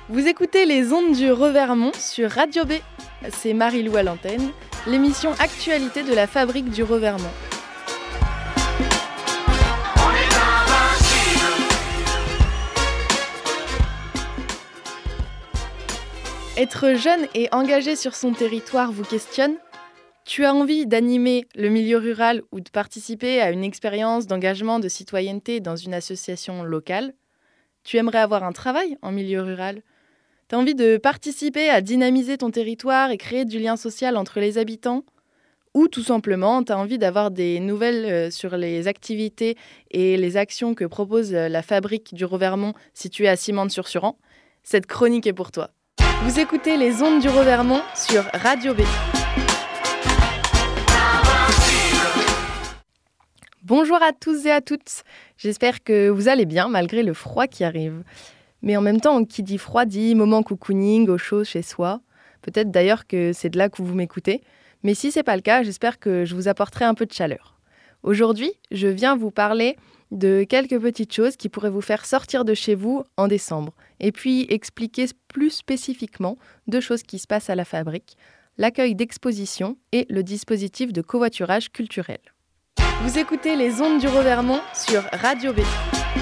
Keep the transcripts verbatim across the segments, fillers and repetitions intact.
Vous écoutez les ondes du Revermont sur Radio B. C'est Marie-Lou à l'antenne, l'émission Actualité de la Fabrique du Revermont. Être jeune et engagé sur son territoire vous questionne ? Tu as envie d'animer le milieu rural ou de participer à une expérience d'engagement de citoyenneté dans une association locale ? Tu aimerais avoir un travail en milieu rural ? Tu as envie de participer à dynamiser ton territoire et créer du lien social entre les habitants ? Ou tout simplement, tu as envie d'avoir des nouvelles sur les activités et les actions que propose la Fabrique du Revermont située à Simande-sur-Suran ? Cette chronique est pour toi. Vous écoutez les ondes du Revermont sur Radio B. Bonjour à tous et à toutes. J'espère que vous allez bien malgré le froid qui arrive. Mais en même temps, qui dit froid dit moment cocooning, au chaud chez soi. Peut-être d'ailleurs que c'est de là que vous m'écoutez. Mais si c'est pas le cas, j'espère que je vous apporterai un peu de chaleur. Aujourd'hui, je viens vous parler de quelques petites choses qui pourraient vous faire sortir de chez vous en décembre. Et puis expliquer plus spécifiquement deux choses qui se passent à la Fabrique, l'accueil d'expositions et le dispositif de covoiturage culturel. Vous écoutez les ondes du Revermont sur Radio B.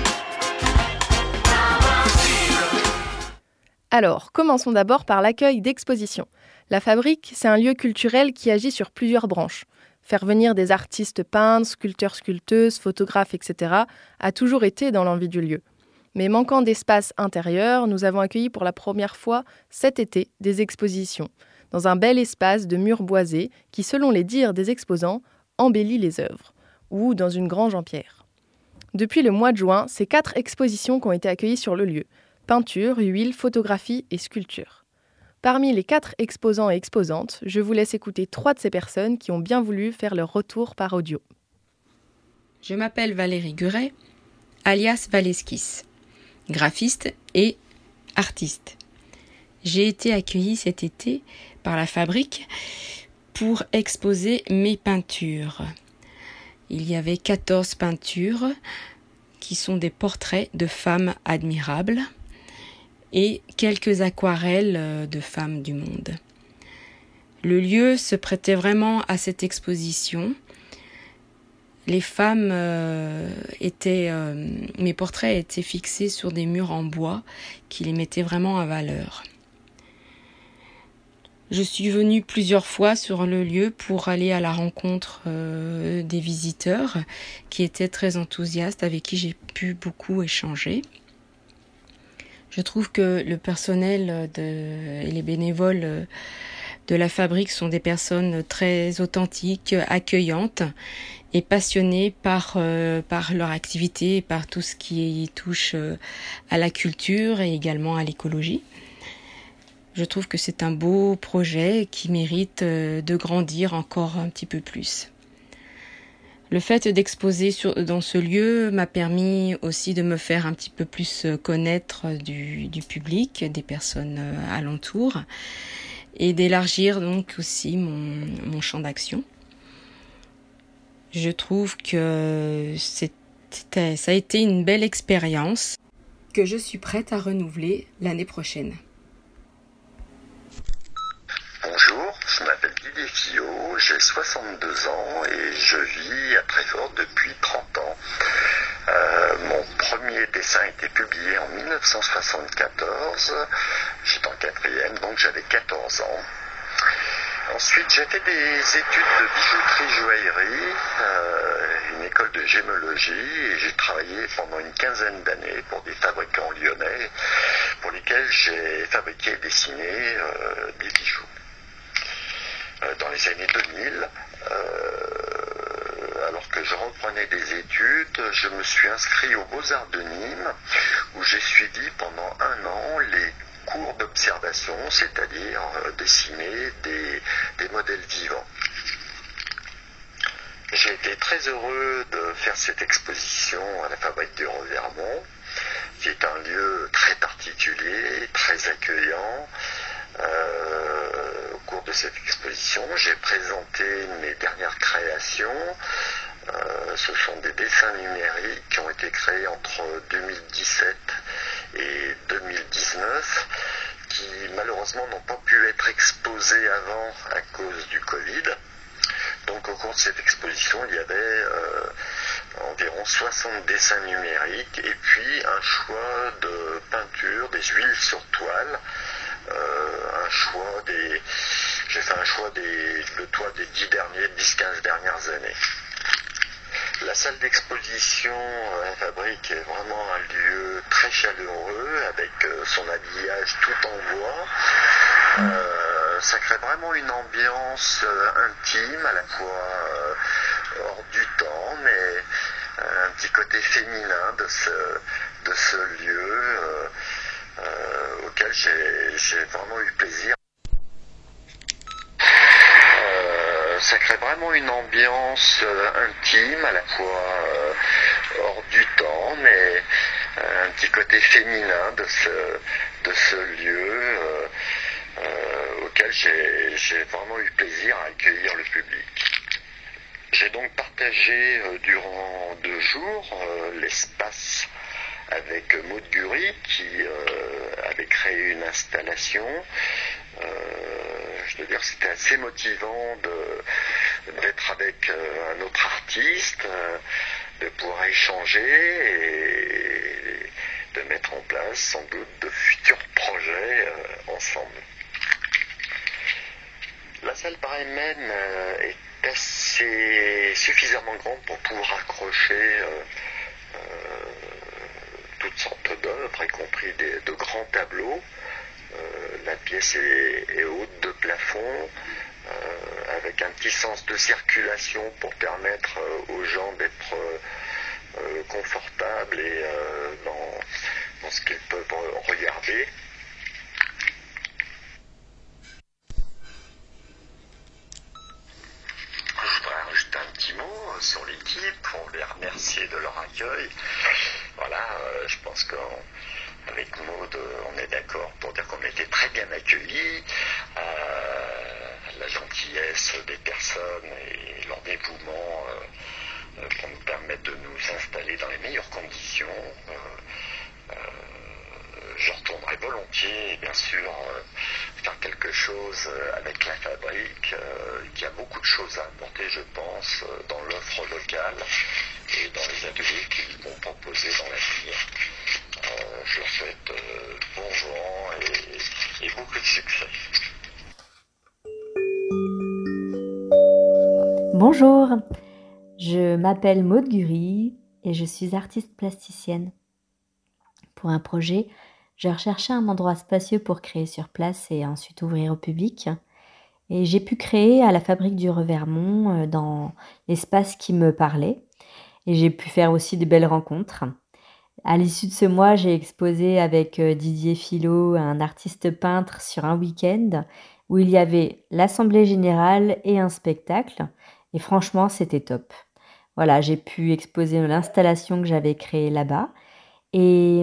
Alors, commençons d'abord par l'accueil d'expositions. La Fabrique, c'est un lieu culturel qui agit sur plusieurs branches. Faire venir des artistes peintres, sculpteurs, sculpteuses, photographes, et cetera a toujours été dans l'envie du lieu. Mais manquant d'espace intérieur, nous avons accueilli pour la première fois cet été des expositions, dans un bel espace de murs boisés qui, selon les dires des exposants, embellit les œuvres, ou dans une grange en pierre. Depuis le mois de juin, c'est quatre expositions qui ont été accueillies sur le lieu. Peinture, huile, photographie et sculpture. Parmi les quatre exposants et exposantes, je vous laisse écouter trois de ces personnes qui ont bien voulu faire leur retour par audio. Je m'appelle Valérie Guret, alias Valeskis, graphiste et artiste. J'ai été accueillie cet été par la Fabrique pour exposer mes peintures. Il y avait quatorze peintures qui sont des portraits de femmes admirables et quelques aquarelles de femmes du monde. Le lieu se prêtait vraiment à cette exposition. Les femmes euh, étaient, euh, mes portraits étaient fixés sur des murs en bois qui les mettaient vraiment en valeur. Je suis venue plusieurs fois sur le lieu pour aller à la rencontre euh, des visiteurs qui étaient très enthousiastes, avec qui j'ai pu beaucoup échanger. Je trouve que le personnel de, et les bénévoles de la Fabrique sont des personnes très authentiques, accueillantes et passionnées par, euh, par leur activité et par tout ce qui touche à la culture et également à l'écologie. Je trouve que c'est un beau projet qui mérite de grandir encore un petit peu plus. Le fait d'exposer sur, dans ce lieu m'a permis aussi de me faire un petit peu plus connaître du, du public, des personnes alentours, et d'élargir donc aussi mon, mon champ d'action. Je trouve que c'était, ça a été une belle expérience que je suis prête à renouveler l'année prochaine. Bonjour, je m'appelle Didier Fillot, j'ai soixante-deux ans et je vis à Tréfort depuis trente ans. Euh, mon premier dessin a été publié en dix-neuf cent soixante-quatorze, j'étais en quatrième, donc j'avais quatorze ans. Ensuite, j'ai fait des études de bijouterie-joaillerie, euh, une école de gémologie, et j'ai travaillé pendant une quinzaine d'années pour des fabricants lyonnais pour lesquels j'ai fabriqué et dessiné euh, des bijoux. Dans les années deux mille, euh, alors que je reprenais des études, je me suis inscrit aux Beaux-Arts de Nîmes, où j'ai suivi pendant un an les cours d'observation, c'est-à-dire euh, dessiner des, des modèles vivants. J'ai été très heureux de faire cette exposition à la Fabrique du Revermont, qui est un lieu très particulier, très accueillant. Euh, au cours de cette exposition, j'ai présenté mes dernières créations. Euh, ce sont des dessins numériques qui ont été créés entre deux mille dix-sept et deux mille dix-neuf qui malheureusement n'ont pas pu être exposées avant à cause du Covid. Donc au cours de cette exposition, il y avait euh, environ soixante dessins numériques et puis un choix de peinture, des huiles sur toile, euh, un choix des... J'ai fait un choix des, de toile des dix derniers, dix quinze dernières années. La salle d'exposition à la Fabrique est vraiment un lieu très chaleureux avec euh, son habillage tout en bois. Euh, ça crée vraiment une ambiance euh, intime, à la fois euh, hors du temps, mais euh, un petit côté féminin de ce, de ce lieu euh, euh, auquel j'ai, j'ai vraiment eu plaisir. Euh, ça crée vraiment une ambiance euh, intime, à la fois euh, hors du temps, mais euh, un petit côté féminin de ce, de ce lieu. Euh, Euh, auquel j'ai, j'ai vraiment eu plaisir à accueillir le public. J'ai donc partagé euh, durant deux jours euh, l'espace avec Maud Gury qui euh, avait créé une installation. Euh, je dois dire que c'était assez motivant de, d'être avec euh, un autre artiste, euh, de pouvoir échanger et de mettre en place sans doute de futurs projets euh, ensemble. La salle par elle-même euh, est assez suffisamment grande pour pouvoir accrocher euh, euh, toutes sortes d'œuvres, y compris des, de grands tableaux. Euh, la pièce est, est haute de plafond, euh, avec un petit sens de circulation pour permettre euh, aux gens d'être euh, confortables et euh, dans, dans ce qu'ils peuvent regarder. Sur l'équipe, on les remercier de leur accueil. Voilà, euh, je pense qu'avec Maud, on est d'accord pour dire qu'on était très bien accueillis. Euh, la gentillesse des personnes et leur dévouement euh, pour nous permettre de nous installer dans les meilleures conditions. Euh, euh, je retournerai volontiers, bien sûr, euh, faire quelque chose avec la Fabrique, euh, qui a beaucoup de choses à apporter, je pense, dans l'offre locale et dans les ateliers qu'ils vont proposer dans l'avenir. Euh, je leur souhaite euh, bon vent et, et beaucoup de succès. Bonjour, je m'appelle Maud Gury et je suis artiste plasticienne. Pour un projet, je recherchais un endroit spacieux pour créer sur place et ensuite ouvrir au public. Et j'ai pu créer à la Fabrique du Revermont dans l'espace qui me parlait. Et j'ai pu faire aussi de belles rencontres. À l'issue de ce mois, j'ai exposé avec Didier Filot, un artiste peintre, sur un week-end où il y avait l'assemblée générale et un spectacle. Et franchement, c'était top. Voilà, j'ai pu exposer l'installation que j'avais créée là-bas. Et,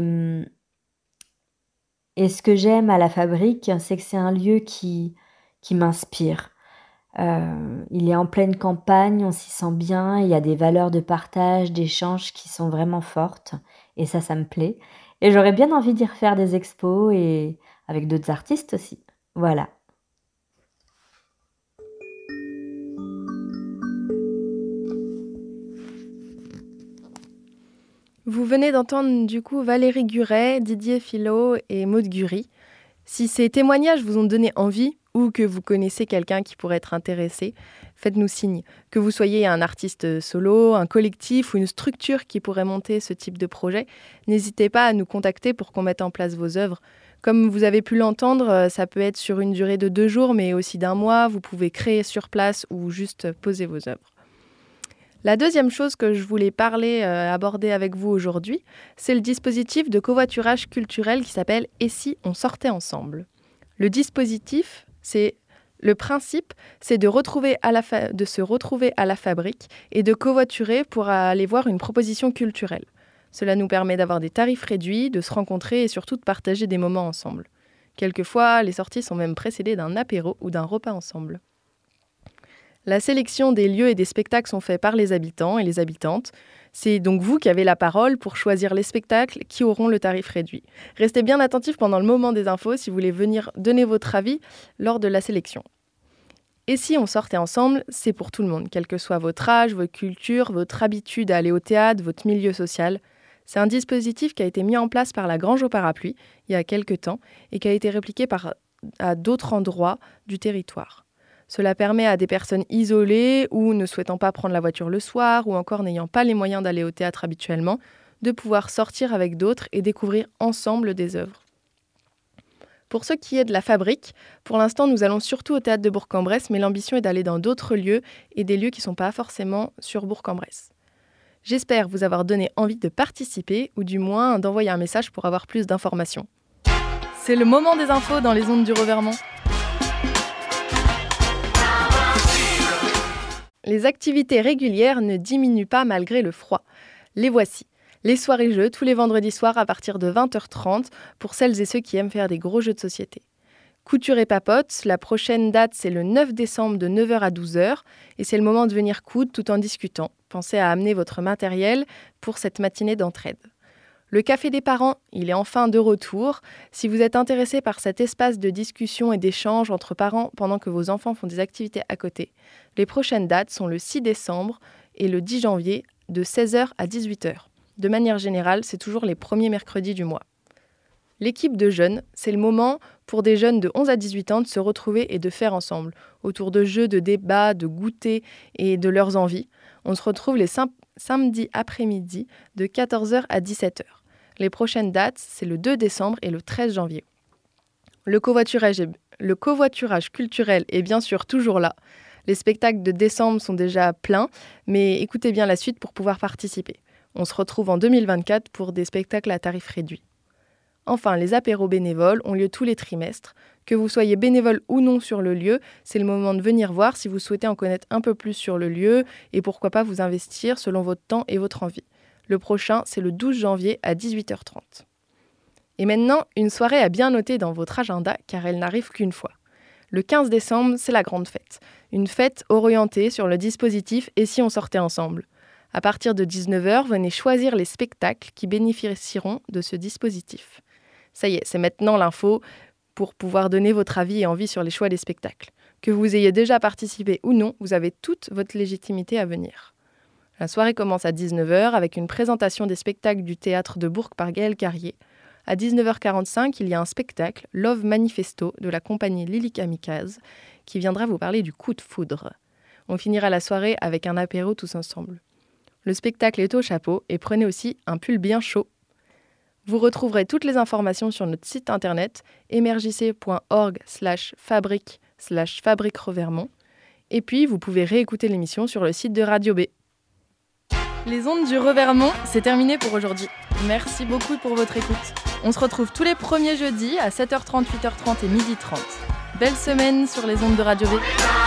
et ce que j'aime à la Fabrique, c'est que c'est un lieu qui, qui m'inspire. Euh, il est en pleine campagne, on s'y sent bien, il y a des valeurs de partage, d'échange qui sont vraiment fortes. Et ça, ça me plaît. Et j'aurais bien envie d'y refaire des expos et avec d'autres artistes aussi. Voilà. Vous venez d'entendre du coup Valérie Guret, Didier Filot et Maud Gury. Si ces témoignages vous ont donné envie ou que vous connaissez quelqu'un qui pourrait être intéressé, faites-nous signe. Que vous soyez un artiste solo, un collectif ou une structure qui pourrait monter ce type de projet, n'hésitez pas à nous contacter pour qu'on mette en place vos œuvres. Comme vous avez pu l'entendre, ça peut être sur une durée de deux jours, mais aussi d'un mois. Vous pouvez créer sur place ou juste poser vos œuvres. La deuxième chose que je voulais parler, euh, aborder avec vous aujourd'hui, c'est le dispositif de covoiturage culturel qui s'appelle « Et si on sortait ensemble ?» Le dispositif, c'est le principe, c'est de, retrouver à la fa- de se retrouver à la Fabrique et de covoiturer pour aller voir une proposition culturelle. Cela nous permet d'avoir des tarifs réduits, de se rencontrer et surtout de partager des moments ensemble. Quelquefois, les sorties sont même précédées d'un apéro ou d'un repas ensemble. La sélection des lieux et des spectacles sont faits par les habitants et les habitantes. C'est donc vous qui avez la parole pour choisir les spectacles qui auront le tarif réduit. Restez bien attentifs pendant le moment des infos si vous voulez venir donner votre avis lors de la sélection. Et si on sortait ensemble, c'est pour tout le monde, quel que soit votre âge, votre culture, votre habitude à aller au théâtre, votre milieu social. C'est un dispositif qui a été mis en place par la Grange au Parapluie il y a quelques temps et qui a été répliqué par, à d'autres endroits du territoire. Cela permet à des personnes isolées ou ne souhaitant pas prendre la voiture le soir ou encore n'ayant pas les moyens d'aller au théâtre habituellement, de pouvoir sortir avec d'autres et découvrir ensemble des œuvres. Pour ce qui est de la fabrique, pour l'instant nous allons surtout au théâtre de Bourg-en-Bresse, mais l'ambition est d'aller dans d'autres lieux et des lieux qui ne sont pas forcément sur Bourg-en-Bresse. J'espère vous avoir donné envie de participer ou du moins d'envoyer un message pour avoir plus d'informations. C'est le moment des infos dans les ondes du Revermont. Les activités régulières ne diminuent pas malgré le froid. Les voici. Les soirées-jeux tous les vendredis soirs à partir de vingt heures trente pour celles et ceux qui aiment faire des gros jeux de société. Couture et papote, la prochaine date c'est le neuf décembre de neuf heures à douze heures et c'est le moment de venir coudre tout en discutant. Pensez à amener votre matériel pour cette matinée d'entraide. Le café des parents, il est enfin de retour. Si vous êtes intéressé par cet espace de discussion et d'échange entre parents pendant que vos enfants font des activités à côté, les prochaines dates sont le six décembre et le dix janvier de seize heures à dix-huit heures. De manière générale, c'est toujours les premiers mercredis du mois. L'équipe de jeunes, c'est le moment pour des jeunes de onze à dix-huit ans de se retrouver et de faire ensemble, autour de jeux, de débats, de goûter et de leurs envies. On se retrouve les sim- samedis après-midi de quatorze heures à dix-sept heures. Les prochaines dates, c'est le deux décembre et le treize janvier. Le covoiturage, est, le covoiturage culturel est bien sûr toujours là. Les spectacles de décembre sont déjà pleins, mais écoutez bien la suite pour pouvoir participer. On se retrouve en deux mille vingt-quatre pour des spectacles à tarif réduit. Enfin, les apéros bénévoles ont lieu tous les trimestres. Que vous soyez bénévole ou non sur le lieu, c'est le moment de venir voir si vous souhaitez en connaître un peu plus sur le lieu et pourquoi pas vous investir selon votre temps et votre envie. Le prochain, c'est le douze janvier à dix-huit heures trente. Et maintenant, une soirée à bien noter dans votre agenda car elle n'arrive qu'une fois. Le quinze décembre, c'est la grande fête. Une fête orientée sur le dispositif « Et si on sortait ensemble ?» À partir de dix-neuf heures, venez choisir les spectacles qui bénéficieront de ce dispositif. Ça y est, c'est maintenant l'info pour pouvoir donner votre avis et envie sur les choix des spectacles. Que vous ayez déjà participé ou non, vous avez toute votre légitimité à venir. La soirée commence à dix-neuf heures avec une présentation des spectacles du théâtre de Bourg par Gaël Carrier. À dix-neuf heures quarante-cinq, il y a un spectacle, Love Manifesto, de la compagnie Lily Kamikaze, qui viendra vous parler du coup de foudre. On finira la soirée avec un apéro tous ensemble. Le spectacle est au chapeau et prenez aussi un pull bien chaud. Vous retrouverez toutes les informations sur notre site internet émergissez point org slash fabrique slash fabrique Revermont. Et puis, vous pouvez réécouter l'émission sur le site de Radio B. Les ondes du Revermont, c'est terminé pour aujourd'hui. Merci beaucoup pour votre écoute. On se retrouve tous les premiers jeudis à sept heures trente, huit heures trente et midi trente. Belle semaine sur les ondes de Radio B.